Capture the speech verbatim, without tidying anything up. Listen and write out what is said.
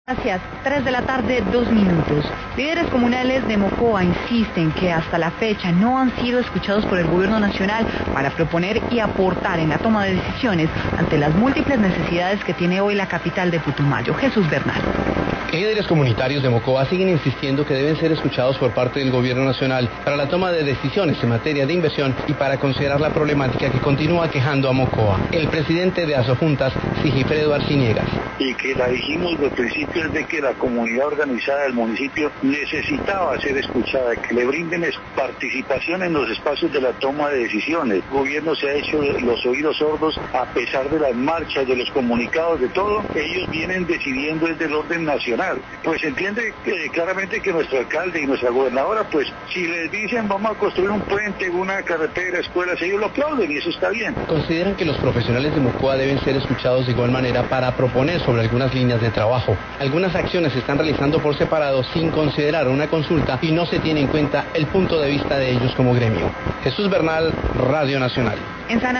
Gracias. Tres de la tarde, dos minutos. Líderes comunales de Mocoa insisten que hasta la fecha no han sido escuchados por el gobierno nacional para proponer y aportar en la toma de decisiones ante las múltiples necesidades que tiene hoy la capital de Putumayo. Jesús Bernal. Líderes comunitarios de Mocoa siguen insistiendo que deben ser escuchados por parte del gobierno nacional para la toma de decisiones en materia de inversión y para considerar la problemática que continúa quejando a Mocoa. El presidente de Asojuntas, Sigifredo Arciniegas. Y que la dijimos de principio es de que la comunidad organizada del municipio necesitaba ser escuchada, que le brinden participación en los espacios de la toma de decisiones. El gobierno se ha hecho los oídos sordos a pesar de las marchas, de los comunicados, de todo. Ellos vienen decidiendo desde el orden nacional. Pues entiende eh, claramente que nuestro alcalde y nuestra gobernadora, pues si les dicen vamos a construir un puente, una carretera, escuelas, ellos lo aplauden y eso está bien. Consideran que los profesionales de Mocoa deben ser escuchados de igual manera para proponer sobre algunas líneas de trabajo. Algunas acciones se están realizando por separado sin considerar una consulta y no se tiene en cuenta el punto de vista de ellos como gremio. Jesús Bernal, Radio Nacional. En San